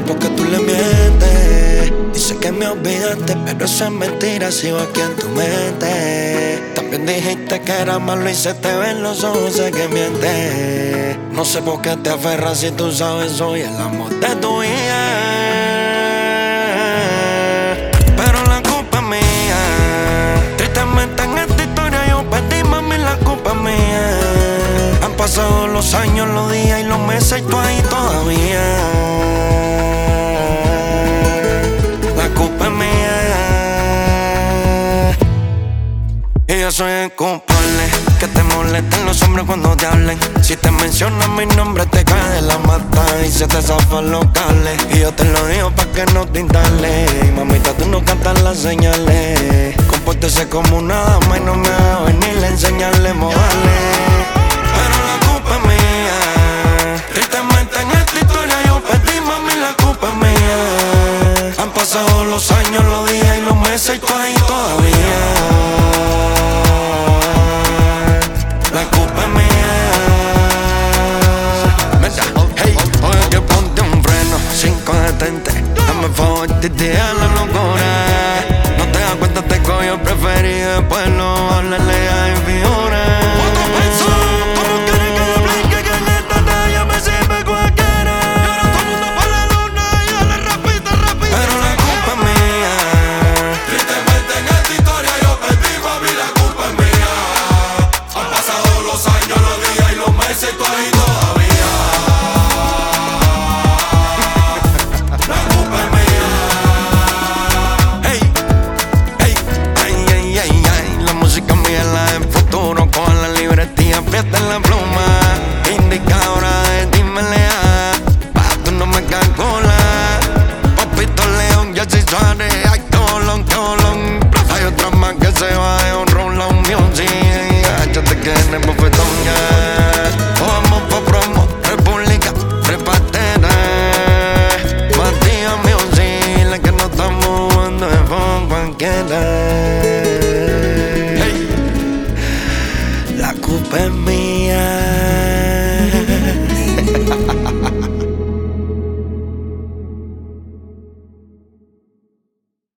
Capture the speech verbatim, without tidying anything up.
porque tú le mientes. Dice que me olvidaste, pero eso es mentira, sigo aquí en tu mente. También dijiste que era malo y se te ven los ojos, sé que mientes. No sé por qué te aferras si tú sabes soy el amor de tu vida. Pero la culpa es mía. Tristemente en esta historia yo perdí, mami, la culpa es mía. Han pasado los años, los días y los meses y tú ahí todavía. La culpa es mía. Y yo soy el culpable. Que te molesten los hombres cuando te hablen. Si te mencionan mi nombre te cae de la mata y se te zafan los cables. Y yo te lo digo pa' que no te instales. Mamita, tú no cantas las señales. Compórtese como una dama y no me haga venir a enseñarle modales. Pero la culpa es mía. Tristemente en esta historia yo perdí, mami, la culpa es mía. Han pasado los años, los días y los meses y tú ahí todavía. La culpa es mía. Mira, hey, oye que ponte un freno, cinco detente. Dame el favor, te tira la locura. No te das cuenta, te cojo yo preferido. Después no hablarle a mi figura. ¿Cómo quieres que le blanque? Que en esta talla me sirve cualquiera. Y ahora todo el mundo pa' la luna y dale rapita, rapita. Pero la culpa es mía. Tristemente en esta historia yo perdí, mami, la culpa es mía. Han pasado los años, los días y los meses y tú ahí todavía. La culpa es mía. Hey, hey, ay, ay, ay, ay. La música mía es la del futuro. Con la libretilla, aprieta en la pluma. Indicadora de dímele a. Pa' tú no me calculas. Popito León, Jesse Suárez. Ay, qué bolón, qué bolón. Hay otra más que se va de un roll a un music. Échate que en el bofetón ya. Vamos pa' promo, República, repatera. Matías Music, la que no estamos jugando de phone cualquiera. Hey. La culpa es mía.